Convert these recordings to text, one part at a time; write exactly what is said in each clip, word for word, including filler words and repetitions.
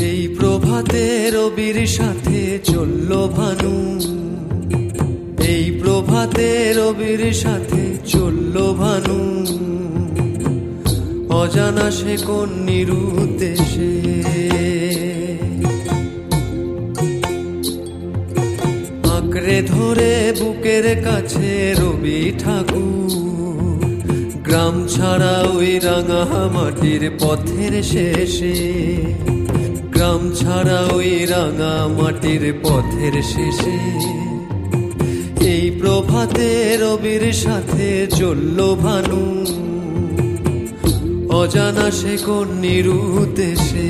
এই প্রভাতে রবির সাথে চলল ভানু, এই প্রভাতে রবির সাথে চলল ভানু, অজানা সে কোন নিরুদ্দেশে। আঁকড়ে ধরে বুকের কাছে রবি ঠাকুর, গ্রাম ছাড়া ওই রাঙা মাটির পথের শেষে, গ্রাম ছাড়া ওই রাঙা মাটির পথের শেষে। এই প্রভাতে রবির সাথে চলল ভানু, অজানা সে কোন নিরুদ্দেশে,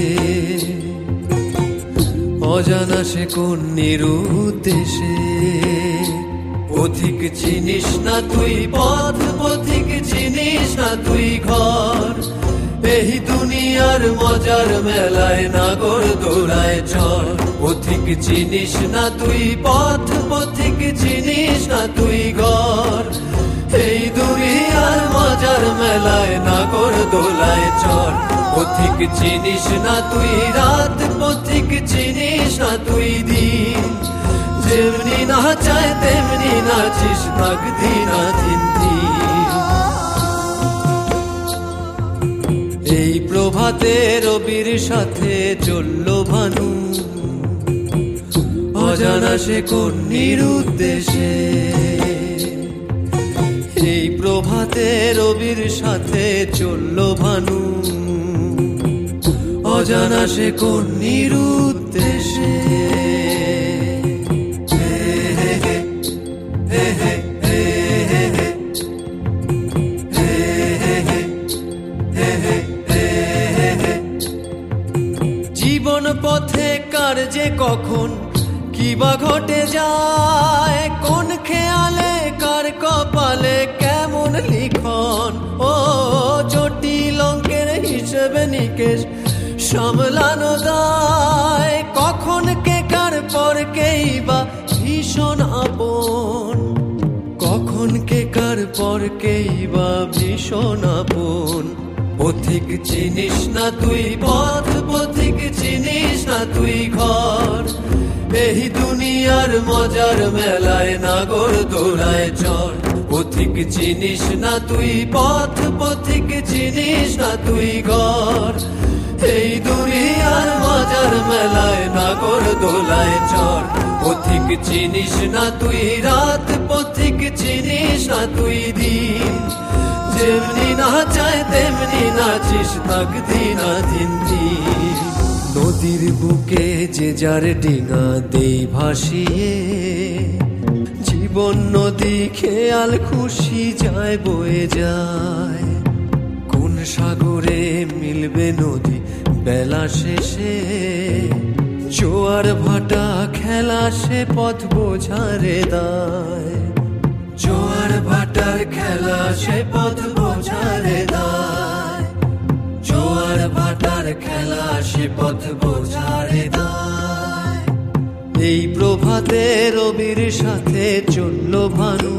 অজানা সে কোন নিরুদ্দেশে। পথিক চিনিস না তুই পথ, পথিক চিনিস না তুই ঘর, এই দুনিয়ার মজার মেলায় নাগর দোলায় চর। পথিক চিনিস না তুই পথ, পথিক চিনিস না তুই ঘর, এই দুনিয়ার মজার মেলায় নাগর দোলায় চর। পথিক চিনিস না তুই রাত, পথিক চিনিস না তুই দিন, যেমনি না চায় তেমনি নাচিস নাগদি না দিন দিন। এই প্রভাতে রবির সাথে চলল ভানু, অজানা সে কোন নিরুদ্দেশে। এই প্রভাতে রবির সাথে চলল ভানু, অজানা সে কোন নিরুদ্দেশে। জীবন পথে কার যে কখন কিবা ঘটে যায়, কোন খেয়ালে কার কপালে কেমন লিখন। ও জটিল অঙ্কের হিসেবে নিকেশ সামলানো দায়, কখন কে কার পর কেই বা ভীষণ আপন, কখন কে কার পর কেই বা ভীষণ আপন। পথিক চিনিস না তুই পথ, পথিক চিনিস না তুই ঘর, এই দুনিয়ার মজার মেলায় নাগর দোলায় চর। পথিক চিনিস না তুই পথ, পথিক চিনিস না তুই ঘর, এই দুনিয়ার মজার মেলায় নাগর দোলায় চর। পথিক চিনিস না তুই রাত, পথিক চিনিস না তুই দিন, যেমনি না চায় তেমনি নাচিস নাগদি না দিন দিন। নদীর বুকে যে যার ডিঙা দেই ভাসিয়ে, জীবন নদী খেয়াল খুশি যায় বয়ে যায়। কোন সাগরে মিলবে নদী বেলা শেষে, জোয়ার ভাটা খেলা সে পথ বোঝারে দায়। জোয়ার ভাটার খেলা সে পথ বোঝারে দায়, জোয়ার ভাটার খেলা সে পথ বোঝারে দায়। এই প্রভাতে রবির সাথে চলল ভানু,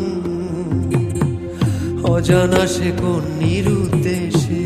অজানা সে কোন নিরুদ্দেশে।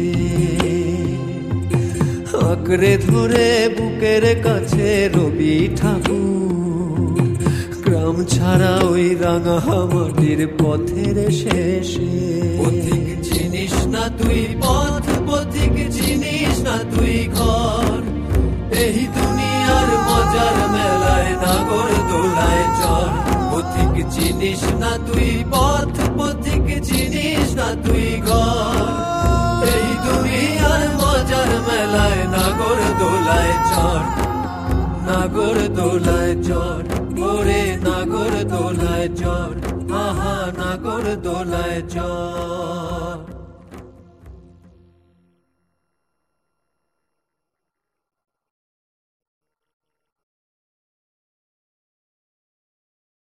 আঁকড়ে ধরে বুকের কাছে রবি ঠাকুর, গ্রাম ছাড়া ওই রাঙা মাটির পথের শেষে। পথিক চিনিস না তুই পথ, পথিক চিনিস না তুই ঘর, এই দুনিয়ার মজার মেলায় নাগর দোলায় চর। পথিক চিনিস না তুই পথ, পথিক চিনিস না তুই ঘর, এই দুনিয়ার মজার মেলায় নাগর দোলায় চর। নাগর দোলায় চর, ওরে নাগর দোলায় চর, আহা নাগর দোলায় চর।